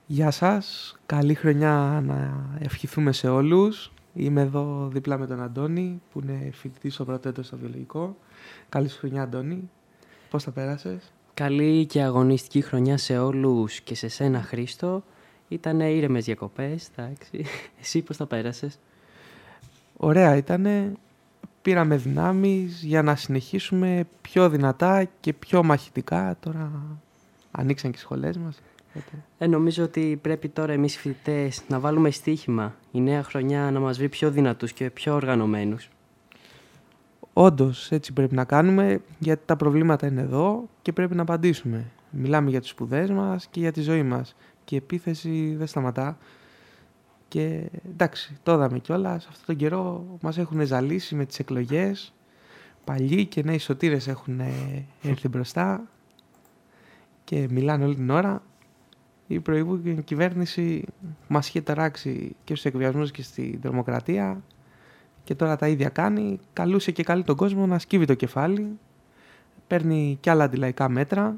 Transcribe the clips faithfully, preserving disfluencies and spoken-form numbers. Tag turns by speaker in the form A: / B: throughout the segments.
A: Γεια σας, καλή χρονιά να ευχηθούμε σε όλους. Είμαι εδώ δίπλα με τον Αντώνη που είναι φοιτητής στο πρώτο έτος στο βιολογικό. Καλή σου χρονιά, Αντώνη. Πώς τα πέρασες?
B: Καλή και αγωνιστική χρονιά σε όλους και σε σένα, Χρήστο. Ήτανε ήρεμες διακοπές, εντάξει. Εσύ πώς τα πέρασες?
A: Ωραία ήτανε. Πήραμε δυνάμεις για να συνεχίσουμε πιο δυνατά και πιο μαχητικά. Τώρα ανοίξαν και οι σχολές μας.
B: Ε, νομίζω ότι πρέπει τώρα εμείς οι φοιτητές να βάλουμε στοίχημα. Η νέα χρονιά να μας βρει πιο δυνατούς και πιο οργανωμένους.
A: Όντως, έτσι πρέπει να κάνουμε, γιατί τα προβλήματα είναι εδώ και πρέπει να απαντήσουμε. Μιλάμε για τις σπουδές μας και για τη ζωή μας. Και η επίθεση δεν σταματά. Και εντάξει, το είδαμε κιόλας. Αυτόν τον καιρό μας έχουν ζαλίσει με τις εκλογές. Παλιοί και νέοι σωτήρες έχουν έρθει μπροστά και μιλάνε όλη την ώρα. Η προηγούμενη κυβέρνηση μας είχε ταράξει και στους εκβιασμούς και στην τρομοκρατία και τώρα τα ίδια κάνει. Καλούσε και καλεί τον κόσμο να σκύβει το κεφάλι. Παίρνει κι άλλα αντιλαϊκά μέτρα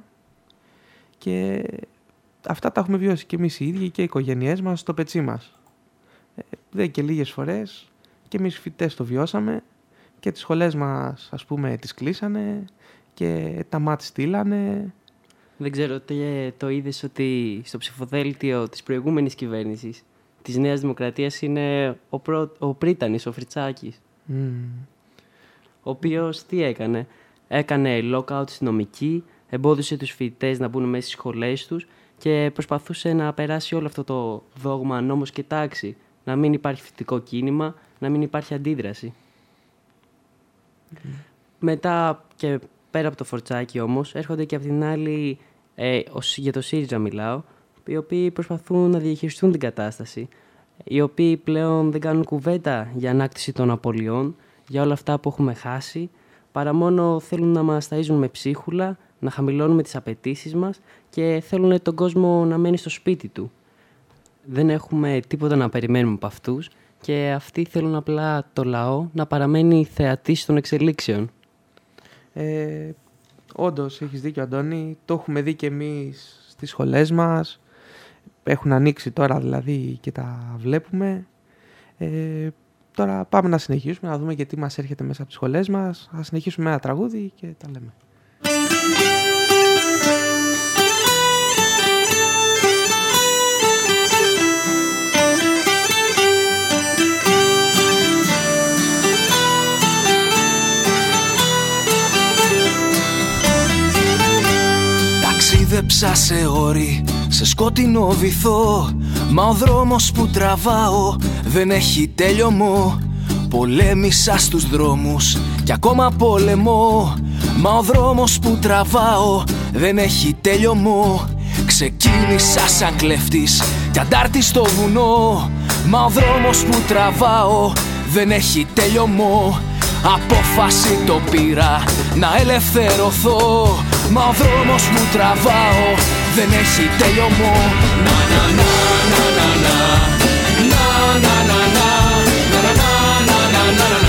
A: και αυτά τα έχουμε βιώσει και εμείς οι ίδιοι και οι οικογένειές μας στο πετσί μας. Δεν και λίγες φορές και εμείς φοιτητές το βιώσαμε και τις σχολές μας, ας πούμε, τις κλείσανε και τα μάτ στείλανε.
B: Δεν ξέρω, το είδες ότι στο ψηφοδέλτιο της προηγούμενης κυβέρνησης της Νέας Δημοκρατίας είναι ο, πρω... ο Πρίτανης, ο Φριτσάκης.
A: Mm.
B: Ο οποίος τι έκανε? Έκανε lockout στη νομική, εμπόδισε τους φοιτητές να μπουν μέσα στις σχολές τους και προσπαθούσε να περάσει όλο αυτό το δόγμα νόμος και τάξη. Να μην υπάρχει φοιτητικό κίνημα, να μην υπάρχει αντίδραση. Mm. Μετά και πέρα από το Φορτσάκι όμως, έρχονται και από την άλλη, ε, για το ΣΥΡΙΖΑ μιλάω, οι οποίοι προσπαθούν να διαχειριστούν την κατάσταση, οι οποίοι πλέον δεν κάνουν κουβέντα για ανάκτηση των απολειών, για όλα αυτά που έχουμε χάσει, παρά μόνο θέλουν να μας ταΐζουν με ψίχουλα, να χαμηλώνουμε τις απαιτήσεις μας και θέλουν τον κόσμο να μένει στο σπίτι του. Δεν έχουμε τίποτα να περιμένουμε από αυτούς και αυτοί θέλουν απλά το λαό να παραμένει θεατής των εξελίξεων.
A: Ε, όντως, έχεις δίκιο, Αντώνη. Το έχουμε δει και εμείς στις σχολές μας. Έχουν ανοίξει τώρα δηλαδή και τα βλέπουμε. Ε, τώρα πάμε να συνεχίσουμε, να δούμε και τι μας έρχεται μέσα από τις σχολές μας. Θα συνεχίσουμε με ένα τραγούδι και τα λέμε.
C: Ταξίδεψα σε όρη, σε σκότεινο βυθό, μα ο δρόμος που τραβάω δεν έχει τέλειωμό. Πολέμησα στους δρόμους κι ακόμα πολεμώ, μα ο δρόμος που τραβάω δεν έχει τέλειωμό. Ξεκίνησα σαν κλέφτης κι αντάρτης στο βουνό, μα ο δρόμος που τραβάω δεν έχει τέλειωμό. Απόφαση το πήρα να ελευθερωθώ, μα ο δρόμος που τραβάω δεν έχει τέλειωμό. Να να να να να να να να να να να να να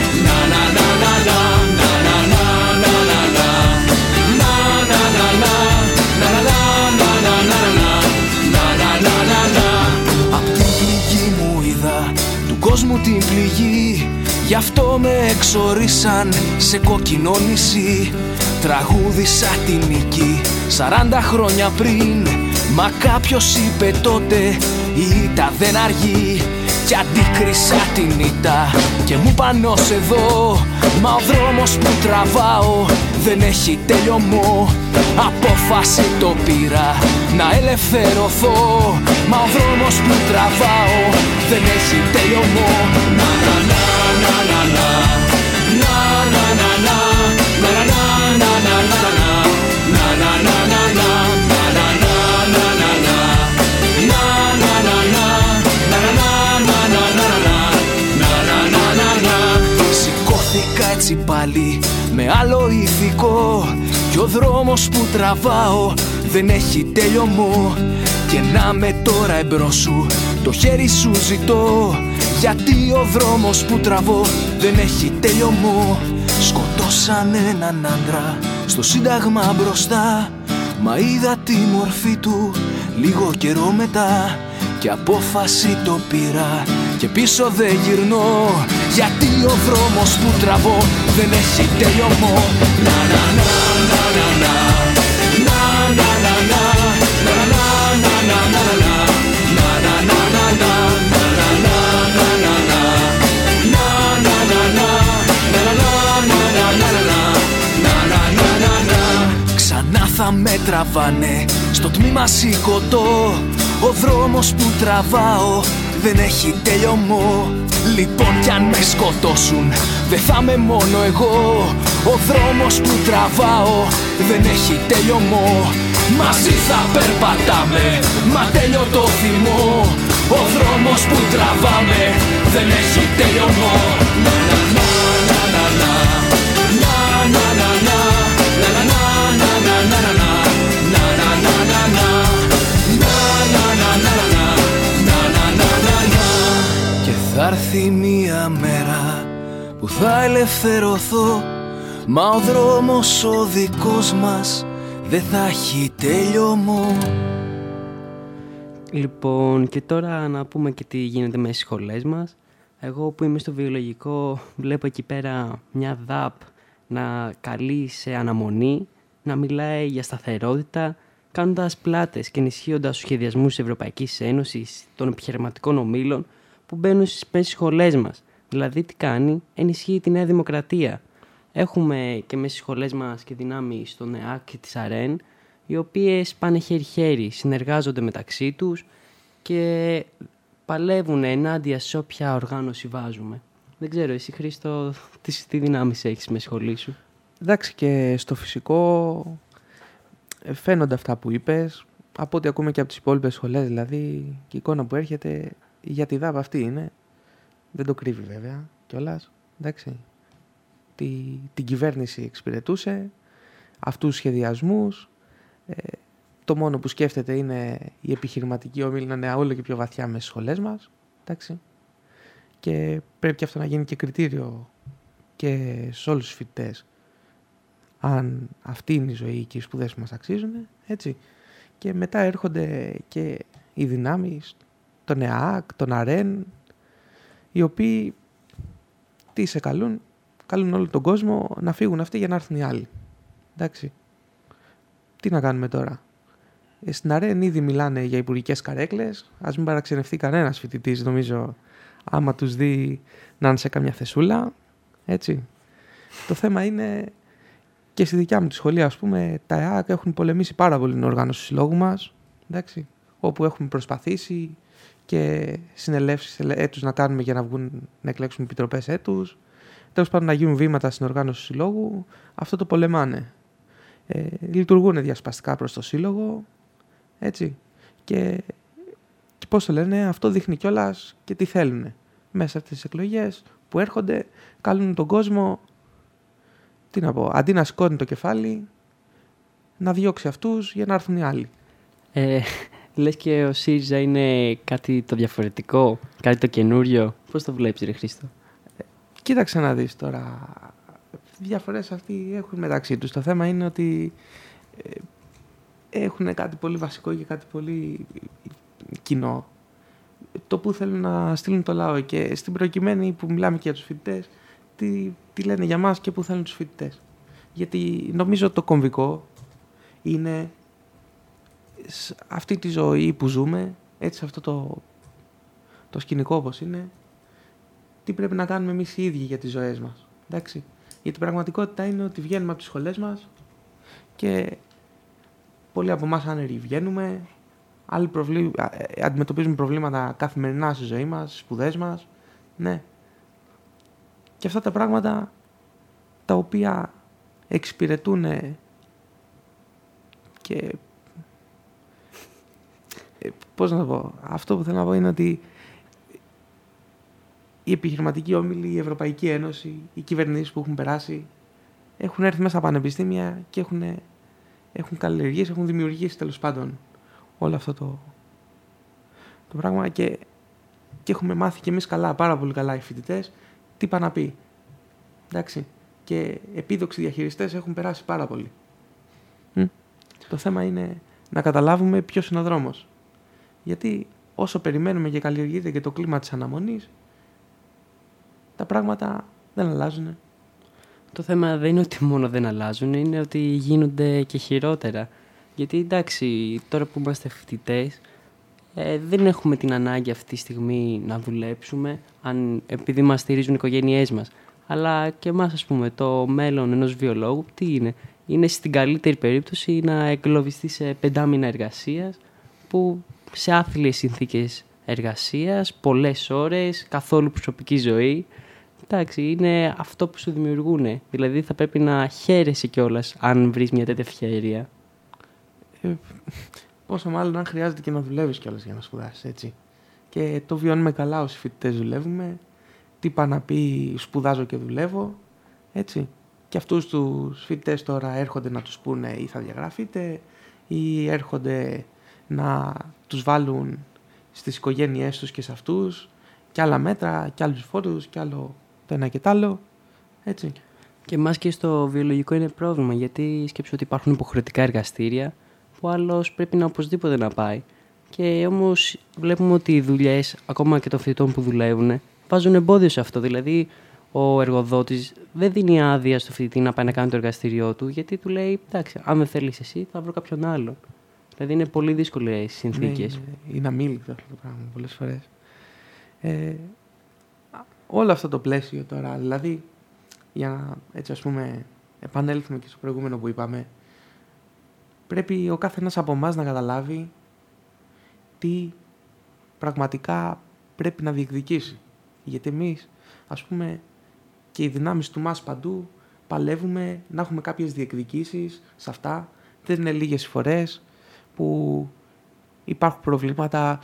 C: απ' την πληγή μου είδα του κόσμου την πληγή, γι' αυτό με εξορίσαν σε κόκκινο νησί. Τραγούδισα τη νίκη σαράντα χρόνια πριν, μα κάποιος είπε τότε η ήττα δεν αργεί. Κι αντίκρισα την ήττα και μου πάνω σε εδώ, μα ο δρόμος που τραβάω δεν έχει τέλειωμό. Απόφαση το πήρα να ελευθερωθώ, μα ο δρόμος που τραβάω δεν έχει τέλειωμό. Να να να να να να να να να να να να σηκώθηκα έτσι πάλι με άλλο ηθικό, κι ο δρόμος που τραβάω δεν έχει τέλειωμό. Και να με τώρα εμπρός σου, το χέρι σου ζητώ, γιατί ο δρόμος που τραβώ δεν έχει τέλειωμό. Σκοτώσαν έναν άντρα στο σύνταγμα μπροστά, μα είδα τη μορφή του λίγο καιρό μετά και απόφαση το πήρα και πίσω δεν γυρνώ, γιατί ο δρόμος που τραβώ δεν έχει τελειωμό. Να να να να να να να να να να να να να να. Ξανά θα με τραβάνε στο τμήμα σηκωτό. Ο δρόμος που τραβάω δεν έχει τελειωμό. Λοιπόν κι αν με σκοτώσουν δεν θα είμαι μόνο εγώ. Ο δρόμος που τραβάω δεν έχει τελειωμό. Μαζί θα περπατάμε, μα τέλειο το θυμό. Ο δρόμος που τραβάμε δεν έχει τελειωμό. Να να να να να να να να να να να να να να. Και θα έρθει μια μέρα που θα ελευθερωθώ, μα ο δρόμος ο δικός μας δεν θα έχει τέλειωμό.
B: Λοιπόν, και τώρα να πούμε και τι γίνεται με στις σχολές μας. Εγώ που είμαι στο βιολογικό βλέπω εκεί πέρα μια ΔΑΠ να καλεί σε αναμονή, να μιλάει για σταθερότητα, κάνοντας πλάτες και ενισχύοντας τους σχεδιασμούς της Ευρωπαϊκής Ένωσης, των επιχειρηματικών ομίλων που μπαίνουν στις σχολές μας. Δηλαδή τι κάνει, ενισχύει τη Νέα Δημοκρατία. Έχουμε και μέσα στις σχολές μας και δυνάμεις στον ΕΑΚ και της ΑΡΕΝ, οι οποίες πάνε χέρι-χέρι, συνεργάζονται μεταξύ τους και παλεύουν ενάντια σε όποια οργάνωση βάζουμε. Δεν ξέρω, εσύ Χρήστο, τι, τι δυνάμεις έχεις με σχολή σου?
A: Εντάξει, και στο φυσικό φαίνονται αυτά που είπες, από ό,τι ακούμε και από τις υπόλοιπες σχολές, δηλαδή και η εικόνα που έρχεται για τη ΔΑΠ αυτή είναι, δεν το κρύβει βέβαια κιόλας, εντάξει. Τη, την κυβέρνηση εξυπηρετούσε, αυτούς τους σχεδιασμούς, ε, το μόνο που σκέφτεται είναι η επιχειρηματική ομίλη να είναι όλο και πιο βαθιά μέσα στις σχολές μας, εντάξει. Και πρέπει και αυτό να γίνει και κριτήριο και σε όλους τους φοιτητές, αν αυτή είναι η ζωή και οι σπουδές που μας αξίζουν, έτσι. Και μετά έρχονται και οι δυνάμεις, τον ΕΑΚ, τον ΑΡΕΝ, οι οποίοι τι σε καλούν, καλούν όλο τον κόσμο να φύγουν αυτοί για να έρθουν οι άλλοι. Εντάξει. Τι να κάνουμε τώρα? Στην ΑΡΕΝ ήδη μιλάνε για υπουργικές καρέκλες, ας μην παραξενευτεί κανένας φοιτητής, νομίζω, άμα τους δει να είναι σε καμιά θεσούλα, έτσι. Το θέμα είναι και στη δικιά μου τη σχολή, ας πούμε, τα ΕΑΚ έχουν πολεμήσει πάρα πολύ την οργάνωση του συλλόγου μας, εντάξει, όπου έχουμε προσπαθήσει και συνελεύσεις έτους να κάνουμε για να βγουν, να εκλέξουμε επιτροπές έτους, τέλος πάντων να γίνουν βήματα στην οργάνωση του συλλόγου, αυτό το πολεμάνε. Ε, λειτουργούν διασπαστικά προς το σύλλογο, έτσι, και, και πώς το λένε, αυτό δείχνει κιόλας και τι θέλουν. Μέσα από τις εκλογές που έρχονται, καλούν τον κόσμο, τι να πω, αντί να σηκώνει το κεφάλι, να διώξει αυτούς για να έρθουν οι άλλοι.
B: Ε, λες και ο ΣΥΡΙΖΑ είναι κάτι το διαφορετικό, κάτι το καινούριο. Πώς το βλέπεις ρε Χρήστο?
A: Ε, κοίταξε να δεις τώρα. Διαφορές αυτοί έχουν μεταξύ τους. Το θέμα είναι ότι ε, έχουν κάτι πολύ βασικό και κάτι πολύ κοινό. Το που θέλουν να στείλουν το λαό, και στην προκειμένη που μιλάμε και για τους φοιτητές, τι, τι λένε για μας και που θέλουν τους φοιτητές. Γιατί νομίζω το κομβικό είναι αυτή τη ζωή που ζούμε, έτσι, αυτό το, το σκηνικό όπως είναι, τι πρέπει να κάνουμε εμείς οι ίδιοι για τις ζωές μας. Εντάξει. Γιατί η πραγματικότητα είναι ότι βγαίνουμε από τις σχολές μας και πολλοί από εμάς άνεργοι βγαίνουμε, άλλοι προβλή... αντιμετωπίζουμε προβλήματα καθημερινά στη ζωή μας, στις σπουδές μας. Ναι. Και αυτά τα πράγματα τα οποία εξυπηρετούν και... Πώς να το πω, αυτό που θέλω να πω είναι ότι η επιχειρηματική όμιλη, η Ευρωπαϊκή Ένωση, οι κυβερνήσεις που έχουν περάσει έχουν έρθει μέσα στα πανεπιστήμια και έχουν, έχουν καλλιεργήσει, έχουν δημιουργήσει τέλος πάντων όλο αυτό το, το πράγμα και, και έχουμε μάθει κι εμείς καλά, πάρα πολύ καλά οι φοιτητές, τι πάνε να πει. Εντάξει. Και επίδοξοι διαχειριστές έχουν περάσει πάρα πολύ. Μ? Το θέμα είναι να καταλάβουμε ποιος είναι ο δρόμος. Γιατί όσο περιμένουμε και καλλιεργείται και το κλίμα της αναμονής, τα πράγματα δεν αλλάζουν.
B: Το θέμα δεν είναι ότι μόνο δεν αλλάζουν, είναι ότι γίνονται και χειρότερα. Γιατί εντάξει, τώρα που είμαστε φοιτητές, ε, δεν έχουμε την ανάγκη αυτή τη στιγμή να δουλέψουμε, αν, επειδή μας στηρίζουν οι οικογένειές μας. Αλλά και εμάς, ας πούμε, το μέλλον ενός βιολόγου, τι είναι? Είναι στην καλύτερη περίπτωση να εγκλωβιστεί σε πεντάμινα εργασίας, που σε άθλιες συνθήκες εργασίας, πολλές ώρες, καθόλου προσωπική ζωή. Εντάξει, είναι αυτό που σου δημιουργούν. Δηλαδή θα πρέπει να χαίρεσαι κιόλας αν βρεις μια τέτοια ευκαιρία.
A: Ε, πόσο μάλλον αν χρειάζεται και να δουλεύεις κιόλας για να σπουδάσεις, έτσι. Και το βιώνουμε καλά όσοι φοιτητές δουλεύουμε. Τι πάει να πει σπουδάζω και δουλεύω, έτσι. Και αυτούς τους φοιτητές τώρα έρχονται να τους πούνε ή θα διαγραφείτε ή έρχονται να τους βάλουν στις οικογένειές τους και σε αυτούς και άλλα μέτρα και άλλους φόρους και άλλο το ένα και το άλλο, έτσι.
B: Και εμάς και στο βιολογικό είναι πρόβλημα, γιατί σκέψου ότι υπάρχουν υποχρεωτικά εργαστήρια που άλλος πρέπει να οπωσδήποτε να πάει. Και όμως βλέπουμε ότι οι δουλειές, ακόμα και των φοιτητών που δουλεύουν, βάζουν εμπόδιο σε αυτό. Δηλαδή, ο εργοδότης δεν δίνει άδεια στο φοιτητή να πάει να κάνει το εργαστήριό του, γιατί του λέει: εντάξει, αν δεν θέλεις εσύ, θα βρω κάποιον άλλον. Δηλαδή, είναι πολύ δύσκολες συνθήκες.
A: Ναι, είναι, είναι αμήλικτο αυτό το πράγμα πολλές φορές. Ε, όλο αυτό το πλαίσιο τώρα, δηλαδή, για να έτσι ας πούμε επανέλθουμε και στο προηγούμενο που είπαμε, πρέπει ο κάθε ένας από εμάς να καταλάβει τι πραγματικά πρέπει να διεκδικήσει. Γιατί εμείς, ας πούμε, και οι δυνάμεις του μας παντού παλεύουμε να έχουμε κάποιες διεκδικήσεις σε αυτά. Δεν είναι λίγες φορές που υπάρχουν προβλήματα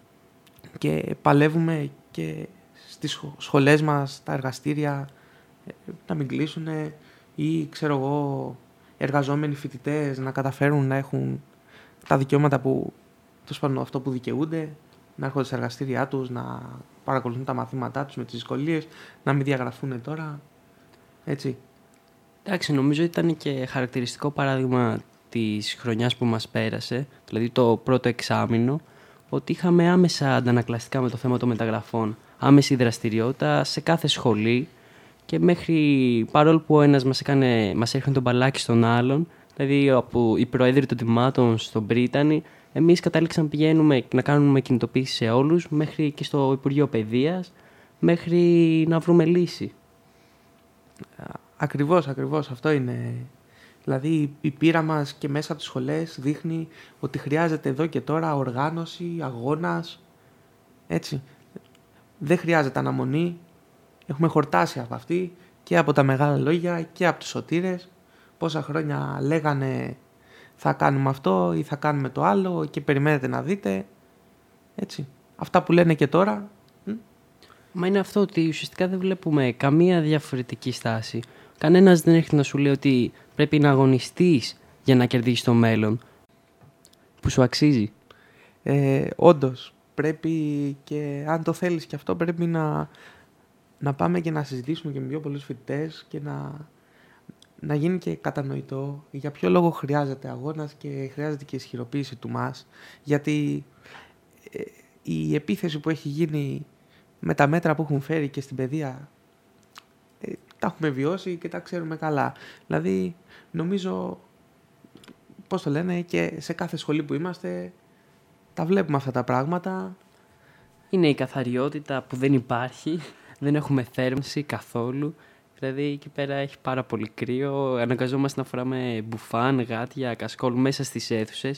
A: και παλεύουμε και στις σχολές μας, τα εργαστήρια να μην κλείσουν ή, ξέρω εγώ, εργαζόμενοι φοιτητές να καταφέρουν να έχουν τα δικαιώματα που, το σπάνω, αυτό που δικαιούνται, να έρχονται στα εργαστήριά τους, να παρακολουθούν τα μαθήματά τους με τις δυσκολίες, να μην διαγραφούν τώρα, έτσι.
B: Εντάξει, νομίζω ήταν και χαρακτηριστικό παράδειγμα της χρονιάς που μας πέρασε, δηλαδή το πρώτο εξάμηνο, ότι είχαμε άμεσα αντανακλαστικά με το θέμα των μεταγραφών, άμεση δραστηριότητα σε κάθε σχολή και μέχρι, παρόλο που ο ένας μας, έκανε, μας έρχεται τον μπαλάκι στον άλλον, δηλαδή από οι προέδροι των τμήματων στον Πρίτανη, εμείς κατάληξαν να πηγαίνουμε να κάνουμε κινητοποίηση σε όλους, μέχρι και στο Υπουργείο Παιδείας, μέχρι να βρούμε λύση.
A: Ακριβώς, ακριβώς, αυτό είναι. Δηλαδή η πείρα μας και μέσα από τις σχολές δείχνει ότι χρειάζεται εδώ και τώρα οργάνωση, αγώνας, έτσι. Δεν χρειάζεται αναμονή, έχουμε χορτάσει από αυτή και από τα μεγάλα λόγια και από τους σωτήρες. Πόσα χρόνια λέγανε θα κάνουμε αυτό ή θα κάνουμε το άλλο και περιμένετε να δείτε, έτσι. Αυτά που λένε και τώρα.
B: Μα είναι αυτό ότι ουσιαστικά δεν βλέπουμε καμία διαφορετική στάση. Κανένας δεν έρχεται να σου λέει ότι πρέπει να αγωνιστείς για να κερδίσεις το μέλλον που σου αξίζει.
A: Ε, όντως, πρέπει και αν το θέλεις και αυτό πρέπει να, να πάμε και να συζητήσουμε και με πιο πολλούς φοιτητές και να, να γίνει και κατανοητό για ποιο λόγο χρειάζεται αγώνας και χρειάζεται και ισχυροποίηση του μας. Γιατί ε, η επίθεση που έχει γίνει με τα μέτρα που έχουν φέρει και στην παιδεία, ε, τα έχουμε βιώσει και τα ξέρουμε καλά. Δηλαδή, νομίζω, πώς το λένε, και σε κάθε σχολή που είμαστε, τα βλέπουμε αυτά τα πράγματα.
B: Είναι η καθαριότητα που δεν υπάρχει, δεν έχουμε θέρμανση καθόλου. Δηλαδή, εκεί πέρα έχει πάρα πολύ κρύο, αναγκαζόμαστε να φοράμε μπουφάν, γάτια, κασκόλ μέσα στις αίθουσες.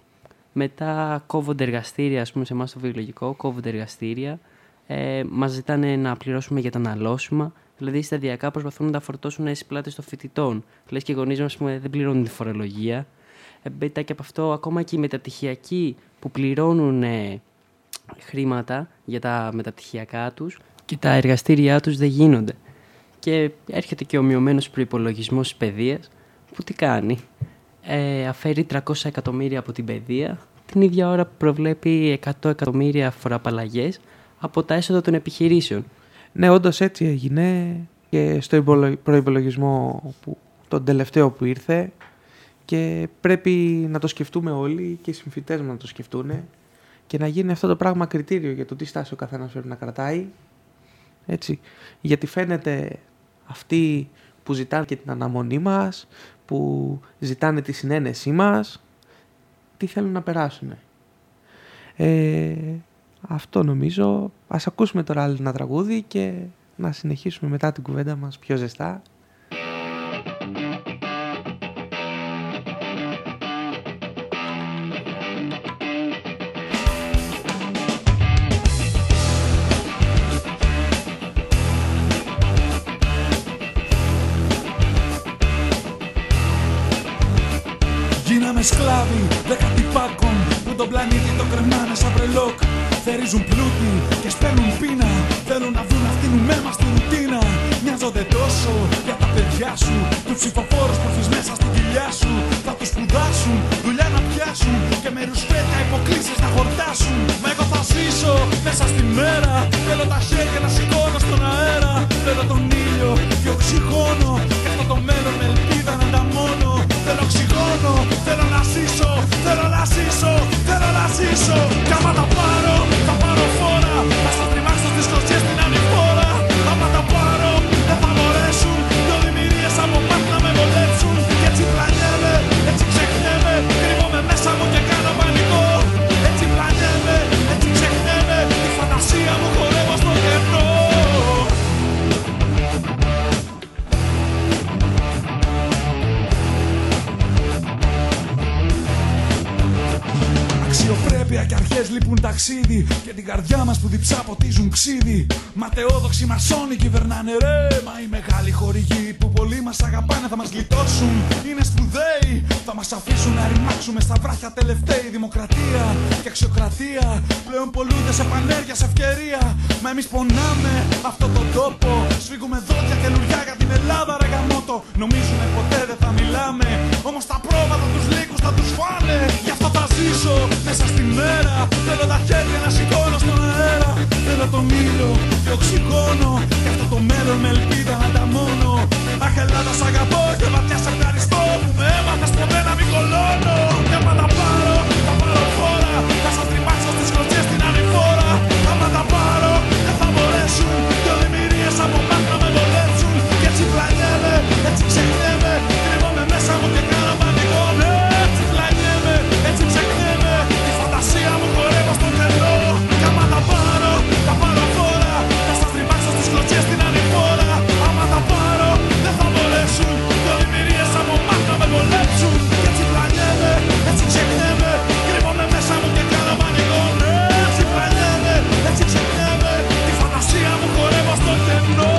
B: Μετά κόβονται εργαστήρια, ας πούμε, σε εμάς στο βιολογικό, κόβονται εργαστήρια. Ε, μας ζητάνε να πληρώσουμε για τα αναλώσιμα. Δηλαδή, σταδιακά προσπαθούν να τα φορτώσουν στις πλάτες των φοιτητών. Λες και οι γονείς μας, δεν πληρώνουν τη φορολογία. Ε, μετά και από αυτό, ακόμα και οι μεταπτυχιακοί που πληρώνουν ε, χρήματα για τα μεταπτυχιακά τους και τα εργαστήριά τους δεν γίνονται. Και έρχεται και ο μειωμένος προϋπολογισμός της παιδείας, που τι κάνει? Ε, αφαιρεί τριακόσια εκατομμύρια από την παιδεία, την ίδια ώρα που προβλέπει εκατό εκατομμύρια φοροαπαλλαγές από τα έσοδα των επιχειρήσεων.
A: Ναι, όντως έτσι έγινε και στο προϋπολογισμό που, τον τελευταίο που ήρθε και πρέπει να το σκεφτούμε όλοι και οι συμφοιτές μας να το σκεφτούν και να γίνει αυτό το πράγμα κριτήριο για το τι στάση ο καθένας πρέπει να κρατάει. Έτσι. Γιατί φαίνεται αυτοί που ζητάνε και την αναμονή μας, που ζητάνε τη συνένεσή μας, τι θέλουν να περάσουν. Ε, αυτό νομίζω. Ας ακούσουμε τώρα άλλο ένα τραγούδι και να συνεχίσουμε μετά την κουβέντα μας πιο ζεστά.
C: Γίναμε σκλάβοι δέκατη πάκων που τον πλανήτη το κρεμάνε σαν βρελόκ. Θερίζουν πλούτη και σπέρνουν πείνα. Θέλουν να βρουν αυτήν αίμα στη ρουτίνα. Μοιάζονται τόσο για τα παιδιά σου. Του ψηφοφόρους που έχεις μέσα στην κοιλιά σου. Θα τους σπουδάσουν, δουλειά να πιάσουν. Και με ρουσφέτια υποκλήσεις να χορτάσουν. Μα εγώ θα ζήσω μέσα στη μέρα. Θέλω τα χέρια να σηκώνω στον αέρα. Θέλω τον ήλιο και οξυγόνο. Και αυτό το μέλλον με ελπίδα να ανταμώνω. Θέλω οξυγόνο, θέλω να ζήσω. Θέλω να ζήσω, θέλω να ζήσω. Κι άμα τα πάρω, θα πάρω φόρα. Θα σας τριμάξω στις κλωτσιές στην ανηφόρα. Άμα τα πάρω, δεν θα μπορέσουν. Δυο δημιουργίες από μάτ να με βολέψουν. Κι έτσι πλανιέμαι, έτσι ξεχνιέμαι. Κρύβομαι μέσα μου και κάνω πανικό. Έτσι πλανιέμαι, έτσι ξεχνιέμαι. Τη φαντασία μου χορεύω στο κενό. Αξιοπρέπεια και αρχές λείπουν ταξίδι. Και την καρδιά μας που διψά ποτίζουν ξύδι. Ματαιόδοξοι μασόνοι κυβερνάνε ρε. Μα οι μεγάλοι χορηγοί που πολλοί μας αγαπάνε θα μας γλιτώσουν. Είναι σπουδαίοι, θα μας αφήσουν να ρημάξουμε στα βράχια τελευταίοι. Δημοκρατία και αξιοκρατία πλέον πολλούνται σε πανέργεια, σε ευκαιρία. Μα εμείς πονάμε αυτόν τον τόπο. Σφίγγουμε δόντια και λουριά για την Ελλάδα ρε γαμώτο. Νομίζουμε ποτέ δεν θα μιλάμε. Όμως τα πρόβατα τους λύκους θα τους φάνε. Γι' αυτό θα ζήσω μέσα στη μέρα. Θέλω τα χέρια να σηκώνω στον αέρα. Θέλω τον ήλιο και οξυγόνο. Και αυτό το μέλλον με ελπίδα να ανταμώνω. Αχ Ελλάδα σ' αγαπώ και βαθιά σε ευχαριστώ που με έμαθες ποτέ να μην κολώνω. Και άμα τα πάρω, θα πάρω φόρα. Θα σας τρυπάξω στις κλωτσιές στην ανηφόρα. Άμα τα πάρω, δεν θα μπορέσουν. Δυο δημιουργίες από μάτ να με βολέψουν. Και έτσι πλανιέμαι, έτσι ξεχνιέμαι. Κρύβομαι μέσα μου και κάνω πανικό. Έτσι πλανιέμαι, έτσι ξεχνιέμαι. Τη φαντασία μου χορεύω στο κενό. Κι άμα τα πάρω, θα πάρω φόρα. Θα σας τρυπάξω στις κλωτσιές στην ανηφόρα. Άμα τα πάρω, δεν θα μπορέσουν. Δυο δημιουργίες από μάτ να με βολέψουν. Κι έτσι πλανιέμαι, έτσι ξεχνιέμαι. Κρύβομαι μέσα μου και κάνω πανικό. Έτσι πλανιέμαι, έτσι ξεχνιέμαι. Τη φαντασία μου χορεύω στο κενό.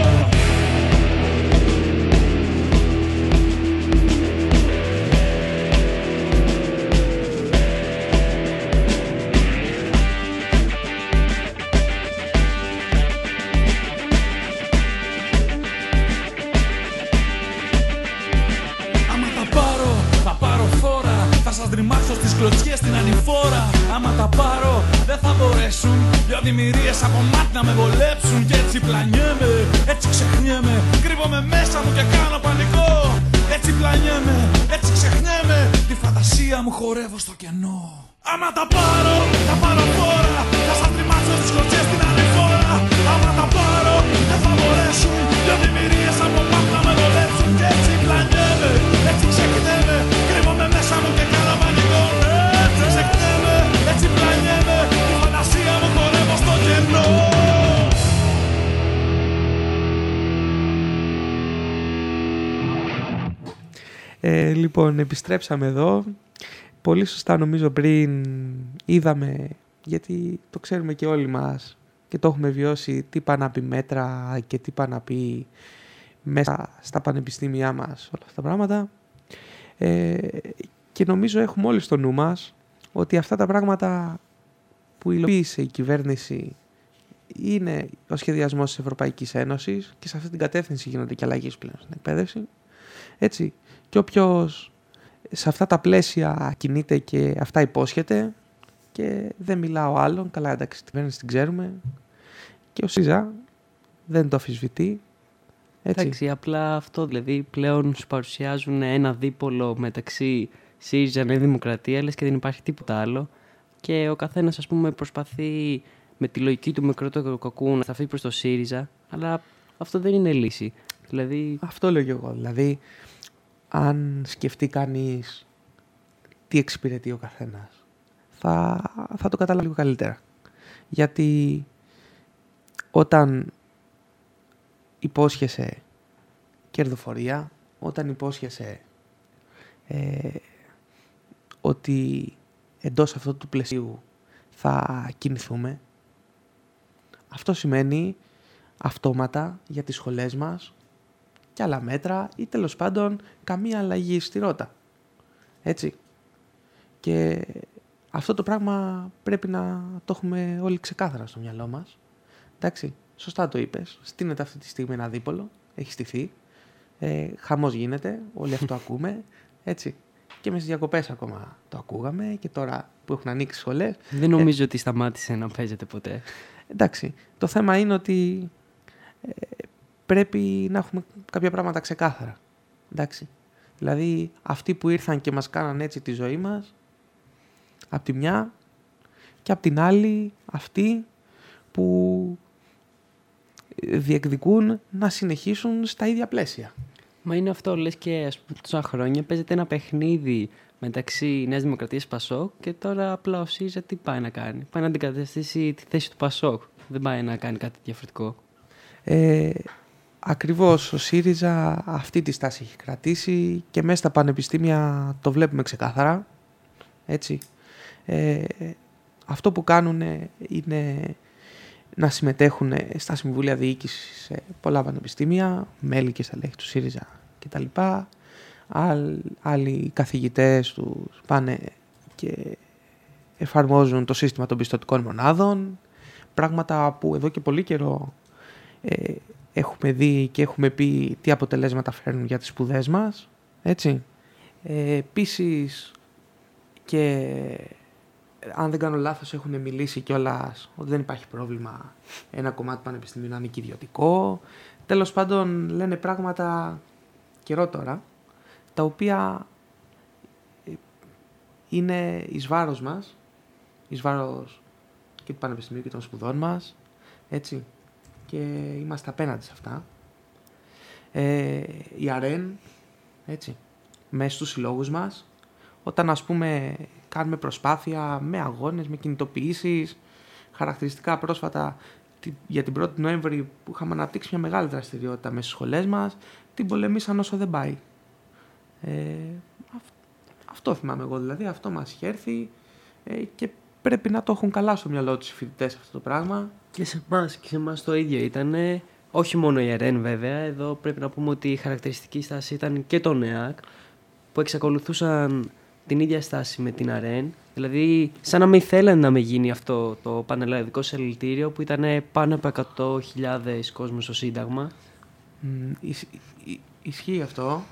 C: Ρημάξω στις κλωτσιές στην ανηφόρα. Άμα τα πάρω δεν θα μπορέσουν. Δυο δημιουργίες από μάτ να με βολέψουν. Και έτσι πλανιέμαι, έτσι ξεχνιέμαι. Κρύβομαι μέσα μου και κάνω πανικό. Έτσι πλανιέμαι, έτσι ξεχνιέμαι. Τη φαντασία μου χορεύω στο κενό. Άμα τα πάρω, θα πάρω φόρα. Θα σας τριμάξω στις κλωτσιές στην ανηφόρα. Άμα τα πάρω δεν θα μπορέσουν. Δυο δημιουργίες από μάτ να με βολέψουν. Και έτσι πλανιέμαι, έτσι ξεχνιέμαι. Κρύβομαι μέσα μου και κάνω πανικό. Έτσι ξεχνιέμαι, έτσι πλανιέμαι. Τη φαντασία μου χορεύω στο κενό.
A: Ε, λοιπόν, επιστρέψαμε εδώ. Πολύ σωστά νομίζω πριν είδαμε, γιατί το ξέρουμε και όλοι μας και το έχουμε βιώσει, τι πάνε να πει μέτρα και τι πάνε να πει μέσα στα πανεπιστήμια μας όλα αυτά τα πράγματα. Ε, και νομίζω έχουμε όλοι στο νου μας ότι αυτά τα πράγματα που υλοποίησε η κυβέρνηση είναι ο σχεδιασμός της Ευρωπαϊκής Ένωσης και σε αυτή την κατεύθυνση γίνονται και αλλαγές πλέον στην εκπαίδευση. Έτσι, και όποιος σε αυτά τα πλαίσια κινείται και αυτά υπόσχεται και δεν μιλάω άλλον, καλά εντάξει την κυβέρνηση την ξέρουμε και ο ΣΥΖΑ δεν το αμφισβητεί, Έτσι.
B: Εντάξει, απλά αυτό δηλαδή πλέον σου παρουσιάζουν ένα δίπολο μεταξύ ΣΥΡΙΖΑ Νέα Δημοκρατία, λες και δεν υπάρχει τίποτα άλλο. Και ο καθένας, ας πούμε, προσπαθεί με τη λογική του μικρότερου κακού να σταθεί προς το ΣΥΡΙΖΑ, αλλά αυτό δεν είναι λύση. Δηλαδή...
A: Αυτό λέω και εγώ. Δηλαδή, αν σκεφτεί κανείς τι εξυπηρετεί ο καθένας, θα, θα το καταλάβει λίγο καλύτερα. Γιατί όταν υπόσχεσαι κερδοφορία, όταν υπόσχεσαι ε, ότι εντός αυτού του πλαισίου θα κινηθούμε, αυτό σημαίνει αυτόματα για τις σχολές μας και άλλα μέτρα ή τέλος πάντων καμία αλλαγή στη ρότα. Έτσι. Και αυτό το πράγμα πρέπει να το έχουμε όλοι ξεκάθαρα στο μυαλό μας. Εντάξει, σωστά το είπες. Στείνεται αυτή τη στιγμή ένα δίπολο, έχει στηθεί. Ε, χαμός γίνεται, όλοι αυτό ακούμε. Έτσι. Και με στις διακοπές ακόμα το ακούγαμε και τώρα που έχουν ανοίξει σχολές.
B: Δεν νομίζω ε, ότι σταμάτησε να παίζεται ποτέ.
A: Εντάξει. Το θέμα είναι ότι ε, πρέπει να έχουμε κάποια πράγματα ξεκάθαρα. Εντάξει. Δηλαδή αυτοί που ήρθαν και μας κάναν έτσι τη ζωή μας, απ' τη μια, και απ' την άλλη αυτοί που διεκδικούν να συνεχίσουν στα ίδια πλαίσια.
B: Μα είναι αυτό, λες και ας πούμε τόσα χρόνια παίζεται ένα παιχνίδι μεταξύ Νέας Δημοκρατίας Πασόκ και τώρα απλά ο ΣΥΡΙΖΑ τι πάει να κάνει? Πάει να αντικαταστήσει τη θέση του Πασόκ. Δεν πάει να κάνει κάτι διαφορετικό.
A: Ε, ακριβώς ο ΣΥΡΙΖΑ αυτή τη στάση έχει κρατήσει και μέσα στα πανεπιστήμια το βλέπουμε ξεκάθαρα. Έτσι. Ε, αυτό που κάνουν είναι να συμμετέχουν στα συμβούλια διοίκησης σε πολλά πανεπιστήμια, μέλη και στελέχη του ΣΥΡΙΖΑ κτλ. Άλλοι καθηγητές τους πάνε και εφαρμόζουν το σύστημα των πιστωτικών μονάδων, πράγματα που εδώ και πολύ καιρό ε, έχουμε δει και έχουμε πει τι αποτελέσματα φέρνουν για τις σπουδές μας. Έτσι. Ε, επίσης και αν δεν κάνω λάθος έχουν μιλήσει κιόλας ότι δεν υπάρχει πρόβλημα ένα κομμάτι του πανεπιστημίου να είναι και ιδιωτικό. Τέλος πάντων λένε πράγματα καιρό τώρα, τα οποία είναι εις βάρος μας, εις βάρος και του πανεπιστημίου και των σπουδών μας, έτσι, και είμαστε απέναντι σε αυτά. Ε, η ΑΡΕΝ, έτσι, μέσα στους συλλόγους μας, όταν ας πούμε κάνουμε προσπάθεια με αγώνες, με κινητοποιήσεις, χαρακτηριστικά πρόσφατα για την πρώτη Νοέμβρη που είχαμε αναπτύξει μια μεγάλη δραστηριότητα μέσα στις σχολές μας, την πολεμήσαν όσο δεν πάει. Ε, αυ, αυτό θυμάμαι εγώ δηλαδή, αυτό μας είχε έρθει ε, και πρέπει να το έχουν καλά στο μυαλό τους οι φοιτητές αυτό το πράγμα.
B: Και σε εμάς και σε εμάς το ίδιο ήταν, όχι μόνο η ΑΡΕΝ βέβαια, εδώ πρέπει να πούμε ότι η χαρακτηριστική στάση ήταν και το ΝΕΑΚ που εξακολουθούσαν την ίδια στάση με την ΑΡΕΝ, δηλαδή σαν να μην θέλανε να με γίνει αυτό το πανελλαδικό συλλαλητήριο που ήταν πάνω από εκατό χιλιάδες κόσμος στο Σύνταγμα.
A: Mm, ισ, ισ, ισχύει αυτό.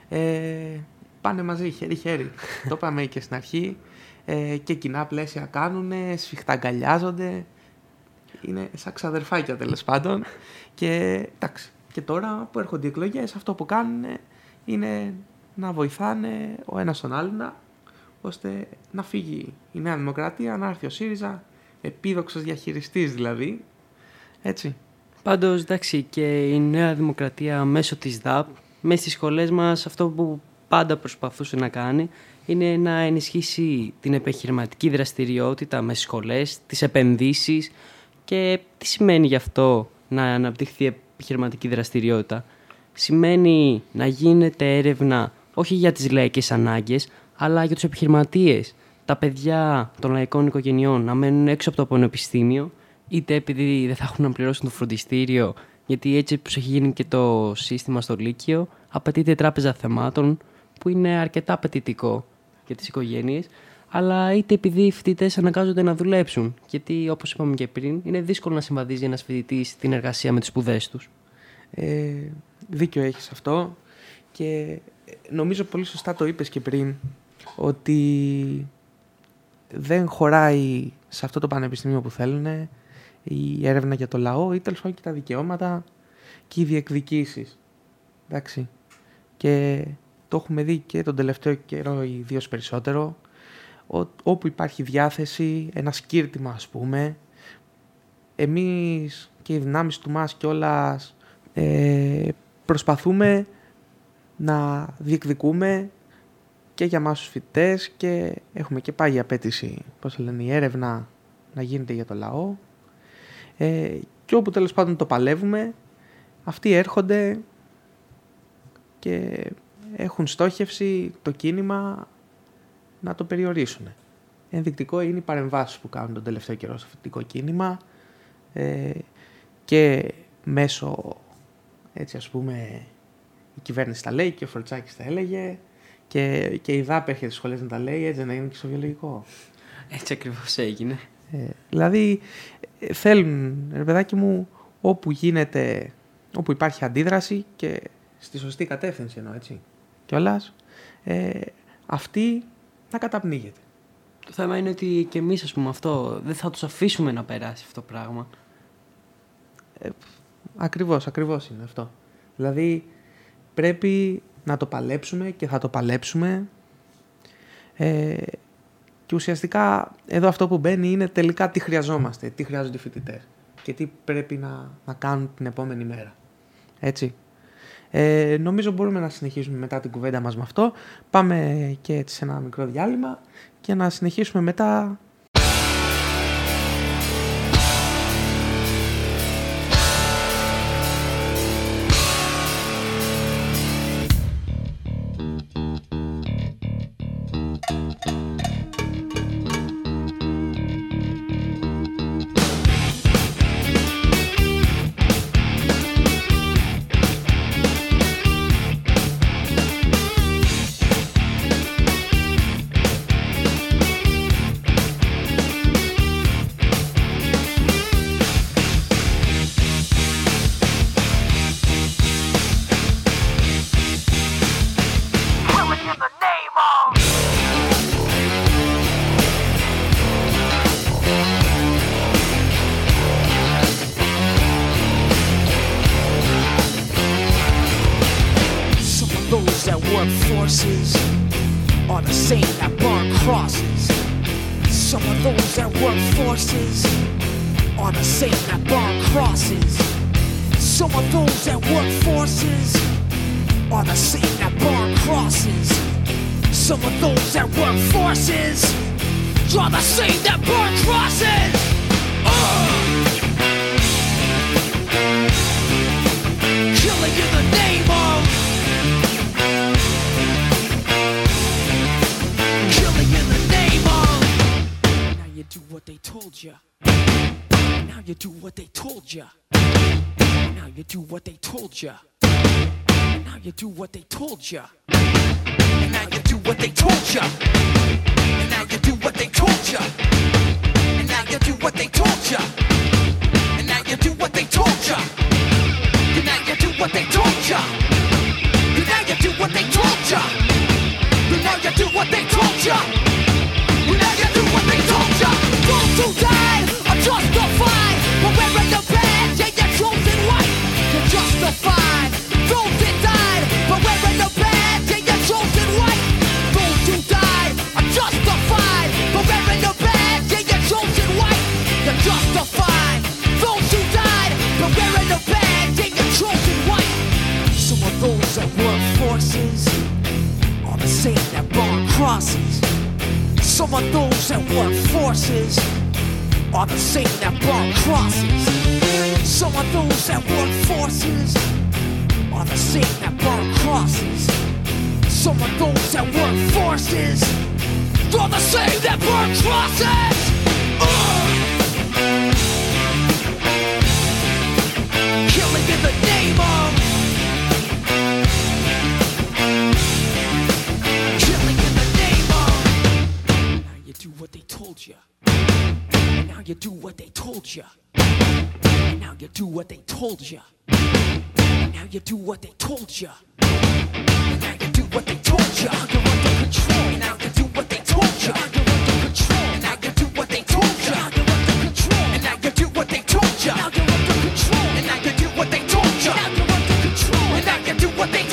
A: Ε, πάνε μαζί χέρι-χέρι. Το είπαμε και στην αρχή. Ε, και κοινά πλαίσια κάνουνε, σφιχτά αγκαλιάζονται. Είναι σαν ξαδερφάκια τέλος πάντων. Και εντάξει, και τώρα που έρχονται οι εκλογές, αυτό που κάνουν είναι να βοηθάνε ο ένας τον άλλον, ώστε να φύγει η Νέα Δημοκρατία, να έρθει ο ΣΥΡΙΖΑ, επίδοξος διαχειριστής δηλαδή. Έτσι.
B: Πάντως, εντάξει, και η Νέα Δημοκρατία μέσω της ΔΑΠ, μέσα στις σχολές μας, αυτό που πάντα προσπαθούσε να κάνει, είναι να ενισχύσει την επιχειρηματική δραστηριότητα με σχολές, τις επενδύσεις. Και τι σημαίνει γι' αυτό να αναπτυχθεί επιχειρηματική δραστηριότητα? Σημαίνει να γίνεται έρευνα όχι για τις λαϊκές ανάγκες, αλλά για τους επιχειρηματίες. Τα παιδιά των λαϊκών οικογενειών να μένουν έξω από το πανεπιστήμιο, είτε επειδή δεν θα έχουν να πληρώσουν το φροντιστήριο, γιατί έτσι που έχει γίνει και το σύστημα στο Λύκειο, απαιτείται τράπεζα θεμάτων, που είναι αρκετά απαιτητικό για τις οικογένειες, αλλά είτε επειδή οι φοιτητές αναγκάζονται να δουλέψουν, γιατί όπως είπαμε και πριν, είναι δύσκολο να συμβαδίζει ένας φοιτητής την εργασία με τις σπουδές τους.
A: Ε, δίκιο έχεις αυτό και νομίζω πολύ σωστά το είπες και πριν, ότι δεν χωράει σε αυτό το πανεπιστήμιο που θέλουν η έρευνα για το λαό ή τέλος πάντων και τα δικαιώματα και οι διεκδικήσεις. εντάξει. Και το έχουμε δει και τον τελευταίο καιρό ιδίως περισσότερο, ό, όπου υπάρχει διάθεση, ένα σκύρτημα ας πούμε, εμείς και οι δυνάμεις του ΜΑΣ κιόλας ε, προσπαθούμε να διεκδικούμε και για εμάς τους φοιτητές και έχουμε και πάγια απέτηση, πώς λένε, η έρευνα να γίνεται για το λαό. Ε, και όπου τέλος πάντων το παλεύουμε, αυτοί έρχονται και έχουν στόχευση το κίνημα να το περιορίσουν. Ενδεικτικό είναι οι παρεμβάσεις που κάνουν τον τελευταίο καιρό στο φοιτητικό κίνημα ε, και μέσω, έτσι ας πούμε, η κυβέρνηση τα λέει και ο Φροτσάκης τα έλεγε και, και η ΔΑΠ έρχεται στις σχολές να τα λέει, έτσι να είναι και στο βιολογικό.
B: Έτσι ακριβώς έγινε.
A: Ε, δηλαδή θέλουν, ρε παιδάκι μου, όπου γίνεται, όπου υπάρχει αντίδραση και στη σωστή κατεύθυνση εννοώ, έτσι, κιόλας, ε, αυτή να καταπνίγεται.
B: Το θέμα είναι ότι και εμείς, ας πούμε, αυτό δεν θα τους αφήσουμε να περάσει αυτό το πράγμα.
A: Ε, ακριβώς, ακριβώς είναι αυτό. Δηλαδή πρέπει να το παλέψουμε και θα το παλέψουμε ε, και ουσιαστικά εδώ αυτό που μπαίνει είναι τελικά τι χρειαζόμαστε, τι χρειάζονται οι φοιτητές και τι πρέπει να, να κάνουν την επόμενη μέρα. Έτσι. Ε, νομίζω μπορούμε να συνεχίσουμε μετά την κουβέντα μας με αυτό. Πάμε και έτσι σε ένα μικρό διάλειμμα και να συνεχίσουμε μετά.
D: Are the same that burn crosses. Some of those that work forces are the same that burn crosses. Some of those that work forces are the same that burn crosses. Some of those that work forces are the same that burn crosses. Uh! Killing in the name of do what they told ya. Now you do what they told ya. Now you do what they told ya. Now you do what they told ya. Now you do what they told ya. Now you do what they told ya. Now you do what they told ya. Now you do what they told ya. Now you do what they told ya. Now you do what they told ya. Now you do what they told ya. Now you do what they told ya. Those who died are justified for wearing the badge and you're chosen white. You're justified. Those that died for wearing the badge and you're chosen white. Those who died are justified for wearing the badge and you're chosen white. You're justified. Those who died for wearing the badge and you're chosen white. Some of those that work forces are the same that burn crosses. Some of those that work forces are the same that burn crosses. Some of those that work forces are the same that burn crosses. Some of those that work forces are the same that burn crosses. Uh! Killing in the name of do what they told you. And now you do what they told you. And now you do what they told you. And now you do what they told you. And now you do what they told you. You're under control. And now you do what they told you. You're under control. And now you do what they told you. You're under control. And now you do what they told you. Now you're under control. And now you do what they told you. Now you're under control. And now you do what they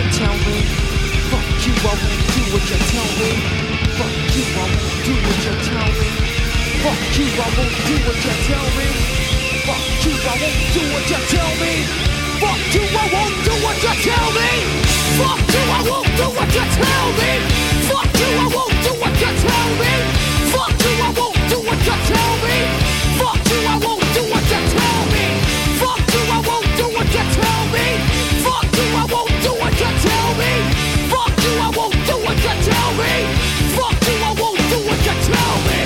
D: you tell me. Fuck you, I won't do what you tell me. Fuck you, I won't do what you tell me. Fuck you, I won't do what you tell me. Fuck you, I won't do what you tell me. Fuck you, I won't do what you tell me. Fuck you, I won't do what you tell me. Fuck you, I won't do what you tell me. Fuck you, I won't do what you tell me. Fuck you, I won't do what you tell me. Fuck you, I won't do what you tell me. Fuck you, I won't do what you tell me. Fuck you, I won't do what you tell me. Fuck you, I won't do what you tell me.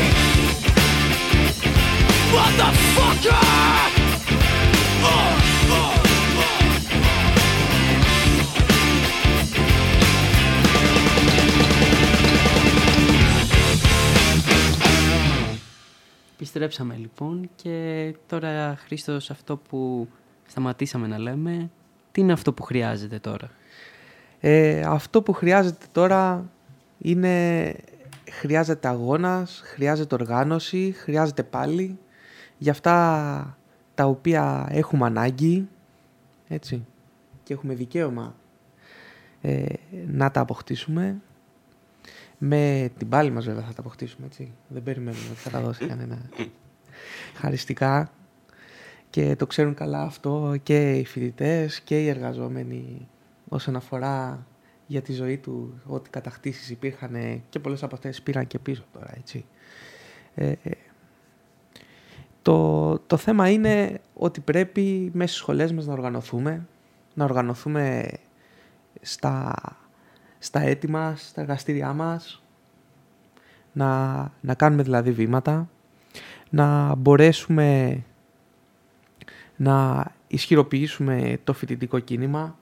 D: Motherfucker! Uh, uh, uh.
B: Επιστρέψαμε λοιπόν και τώρα, Χρήστος, αυτό που σταματήσαμε να λέμε, τι είναι αυτό που χρειάζεται τώρα?
A: Ε, αυτό που χρειάζεται τώρα είναι, χρειάζεται αγώνας, χρειάζεται οργάνωση, χρειάζεται πάλι για αυτά τα οποία έχουμε ανάγκη, έτσι, και έχουμε δικαίωμα ε, να τα αποκτήσουμε. Με την πάλη μας βέβαια θα τα αποκτήσουμε, έτσι. Δεν περιμένουμε ότι θα τα δώσει κανένα χαριστικά. Και το ξέρουν καλά αυτό και οι φοιτητές και οι εργαζόμενοι όσον αφορά για τη ζωή του, ότι κατακτήσεις υπήρχαν και πολλές από αυτές πήραν και πίσω τώρα, έτσι. Ε, το, το θέμα είναι ότι πρέπει μέσα στις σχολές μας να οργανωθούμε, να οργανωθούμε στα... στα έτη μας, στα εργαστήριά μας, να, να κάνουμε δηλαδή βήματα, να μπορέσουμε να ισχυροποιήσουμε το φοιτητικό κίνημα.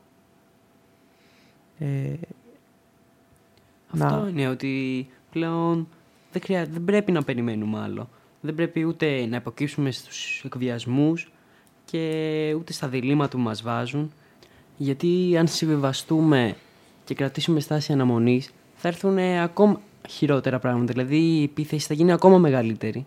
A: Ε,
B: Αυτό
A: να...
B: είναι ότι πλέον δεν, χρειά... δεν πρέπει να περιμένουμε άλλο. Δεν πρέπει ούτε να υποκύψουμε στους εκβιασμούς και ούτε στα διλήμματα που μας βάζουν, γιατί αν συμβιβαστούμε και κρατήσουμε στάση αναμονής, θα έρθουν ακόμα χειρότερα πράγματα. Δηλαδή η επίθεση θα γίνει ακόμα μεγαλύτερη.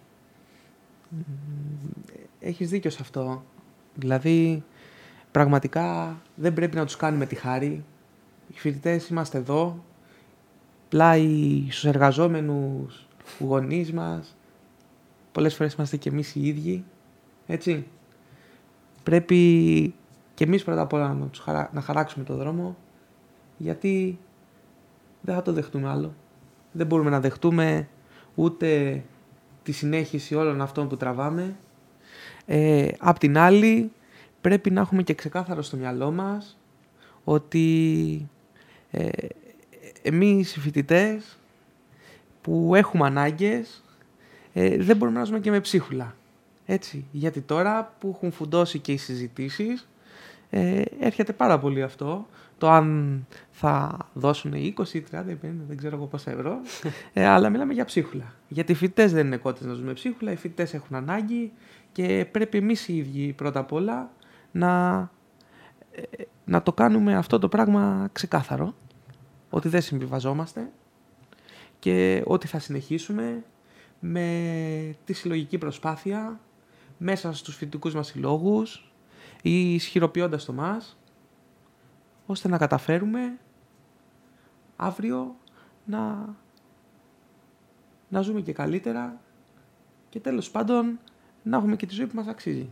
A: Έχεις δίκιο σε αυτό. Δηλαδή, πραγματικά δεν πρέπει να τους κάνουμε τη χάρη. Οι φοιτητές είμαστε εδώ, πλάι στους εργαζόμενους γονείς μας. Πολλές φορές είμαστε και εμείς οι ίδιοι. Έτσι. Πρέπει και εμείς πρώτα απ' όλα να, τους χαρά... να χαράξουμε το δρόμο, γιατί δεν θα το δεχτούμε άλλο. Δεν μπορούμε να δεχτούμε ούτε τη συνέχιση όλων αυτών που τραβάμε. Ε, απ' την άλλη, πρέπει να έχουμε και ξεκάθαρο στο μυαλό μας ότι ε, εμείς οι φοιτητές που έχουμε ανάγκες ε, δεν μπορούμε να ζούμε και με ψίχουλα. Έτσι, γιατί τώρα που έχουν φουντώσει και οι συζητήσεις, ε, έρχεται πάρα πολύ αυτό, το αν θα δώσουν είκοσι, τριάντα, πενήντα, δεν ξέρω εγώ πόσα ευρώ, ε, αλλά μιλάμε για ψίχουλα. Γιατί οι φοιτητές δεν είναι κότες να ζούμε ψίχουλα, οι φοιτητές έχουν ανάγκη και πρέπει εμείς οι ίδιοι πρώτα απ' όλα να, ε, να το κάνουμε αυτό το πράγμα ξεκάθαρο, ότι δεν συμβιβαζόμαστε και ότι θα συνεχίσουμε με τη συλλογική προσπάθεια μέσα στους φοιτητικούς μας συλλόγους ή ισχυροποιώντας το μας, ώστε να καταφέρουμε αύριο να, να ζούμε και καλύτερα και τέλος πάντων να έχουμε και τη ζωή που μας αξίζει.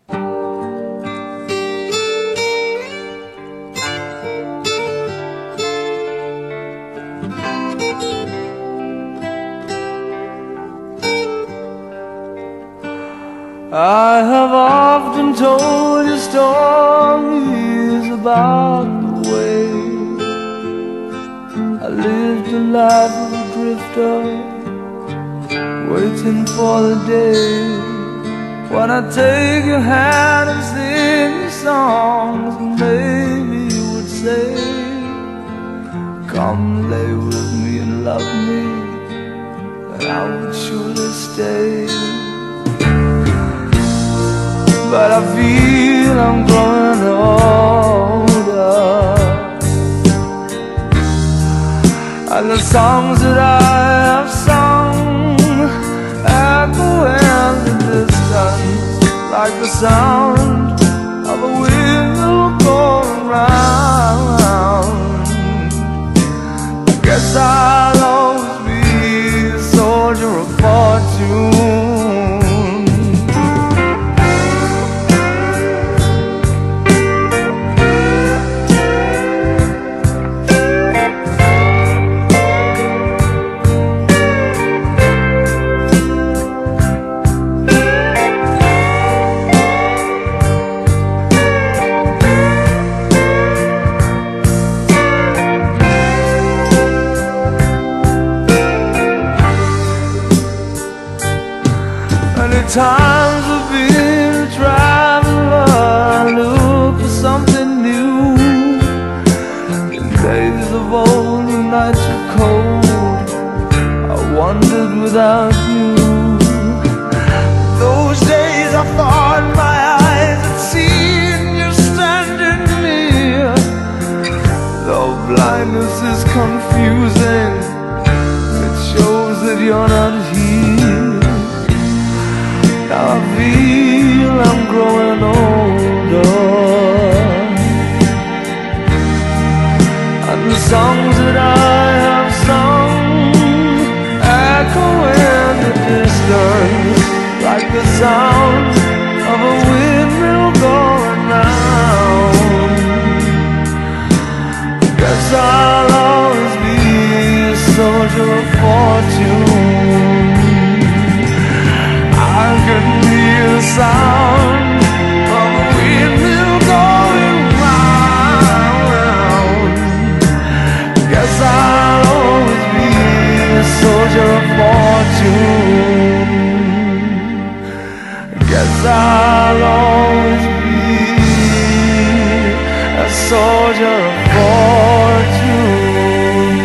C: I have often told you stories about the way I lived a life of a drifter, waiting for the day when I take your hand and sing you songs, and maybe you would say, come lay with me and love me, and I would surely stay. But I feel I'm growing older, and the songs that I have sung echo in the distance like the sound of a wheel going round.
E: soldier of fortune.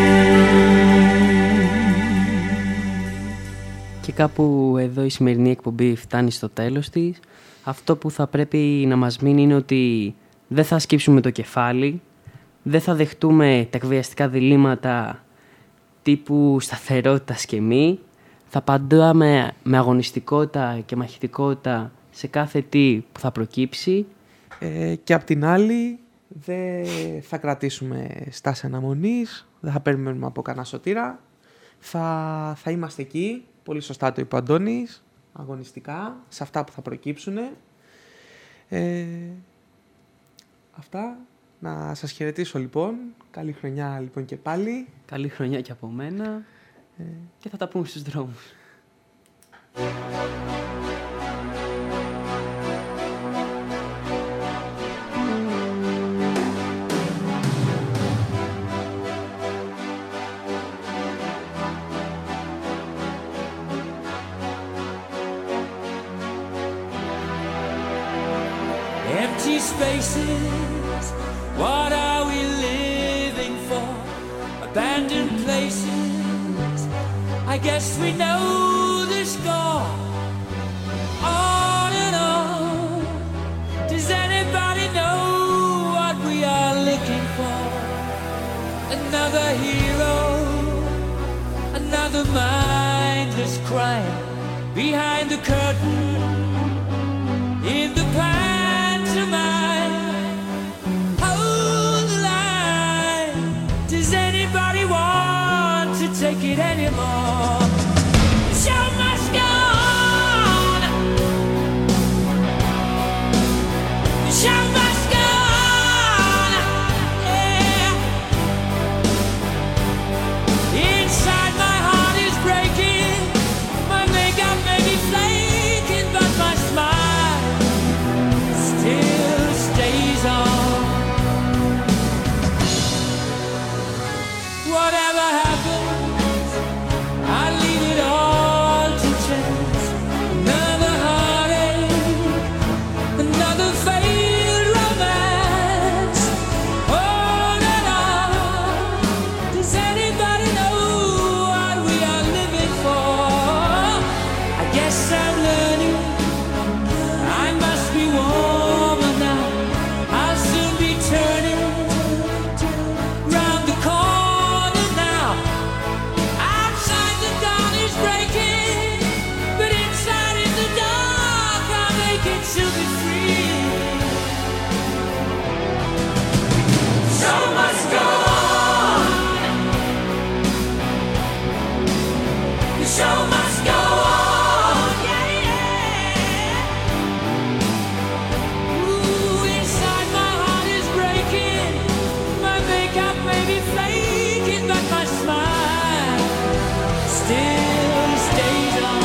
B: Και κάπου εδώ η σημερινή εκπομπή φτάνει στο τέλος της. Αυτό που θα πρέπει να μας μείνει είναι ότι δεν θα σκύψουμε το κεφάλι, δεν θα δεχτούμε τα εκβιαστικά διλήμματα τύπου σταθερότητας και μη. Θα απαντάμε με αγωνιστικότητα και μαχητικότητα σε κάθε τι που θα προκύψει.
A: Ε, και απ' την άλλη δεν θα κρατήσουμε στάση αναμονής, δεν θα περιμένουμε από κανένα σωτήρα. Θα, θα είμαστε εκεί, πολύ σωστά το είπε ο Αντώνης, αγωνιστικά, σε αυτά που θα προκύψουν. Ε, αυτά. Να σας χαιρετήσω λοιπόν. Καλή χρονιά λοιπόν και πάλι.
B: Καλή χρονιά και από μένα. Ε, και θα τα πούμε στους δρόμους.
D: Empty spaces, what are we living for? Abandoned places, I guess we know the score. On and on, does anybody know what we are looking for? Another hero, another mindless crime behind the curtain, in the past. Hold the line. Does anybody want to take it anymore? The show must go on. The show must go on. Yeah. Inside my heart is breaking. My makeup may be flaking, but my smile still stays on. Whatever happens, I leave it all to chance. Another heartache, another failed romance. On and on. Does anybody know what we are living for? I guess I'm learning. I must be warmer now. I'll soon be turning round the corner now. Outside the dawn is breaking, but inside in the dark I'll make it to be free. Show must go on. The show must go on. Yeah, yeah. Ooh, inside my heart is breaking. My makeup may be flaking, but my smile still stays on.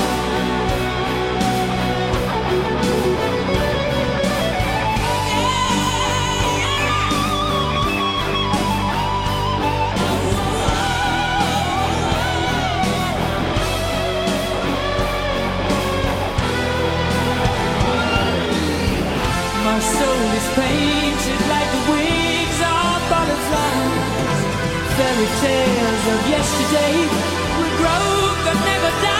D: My soul is painted like the wings of butterflies. Fairy tales of yesterday will grow but never die.